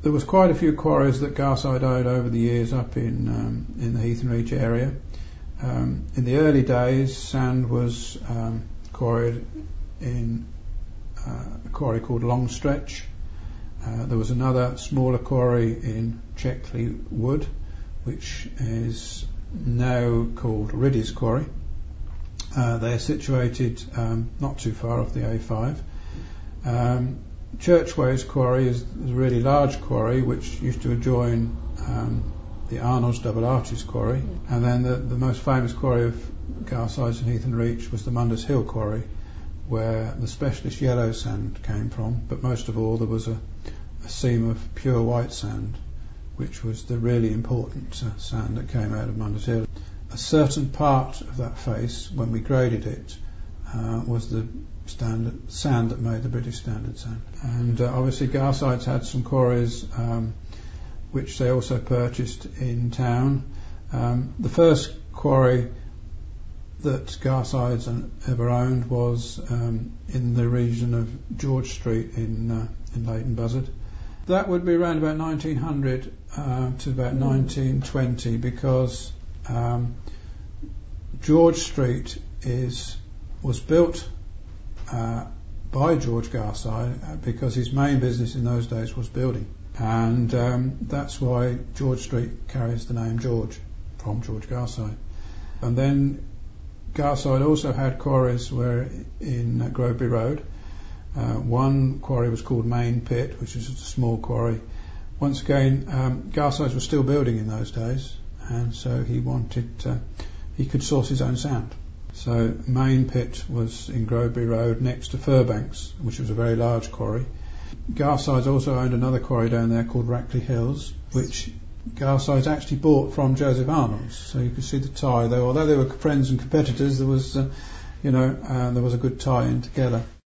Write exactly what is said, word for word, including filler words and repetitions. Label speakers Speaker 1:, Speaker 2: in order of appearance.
Speaker 1: there was quite a few quarries that Garside owned over the years up in um, in the Heath and Reach area. Um, in the early days, sand was um, quarried in uh, a quarry called Longstretch. Uh, there was another smaller quarry in Checkley Wood, which is now called Riddy's Quarry. Uh, they are situated um, not too far off the A five. Um, Churchways Quarry is, is a really large quarry which used to adjoin um, the Arnold's Double Arches Quarry, and then the, the most famous quarry of Garsides and Heath and Reach was the Munders Hill Quarry, where the specialist yellow sand came from, but most of all there was a, a seam of pure white sand, which was the really important uh, sand that came out of Munders Hill. A certain part of that face, when we graded it, uh, was the standard sand that made the British Standard sand. And uh, obviously Garsides had some quarries um, which they also purchased in town. Um, the first quarry that Garsides ever owned was um, in the region of George Street in uh, in Leighton Buzzard. That would be around about nineteen hundred uh, to about nineteen twenty, because um, George Street is was built uh, by George Garside because his main business in those days was building, and um, that's why George Street carries the name George, from George Garside. And then Garside also had quarries where in uh, Groby Road. Uh, one quarry was called Main Pit, which is a small quarry. Once again, um, Garsides was still building in those days, and so he wanted uh, he could source his own sand. So Main Pit was in Groby Road next to Furbanks, which was a very large quarry. Garsides also owned another quarry down there called Rackley Hills, which Garsides actually bought from Joseph Arnold's. So you could see the tie there. Although they were friends and competitors, there was, uh, you know, uh, there was a good tie in together.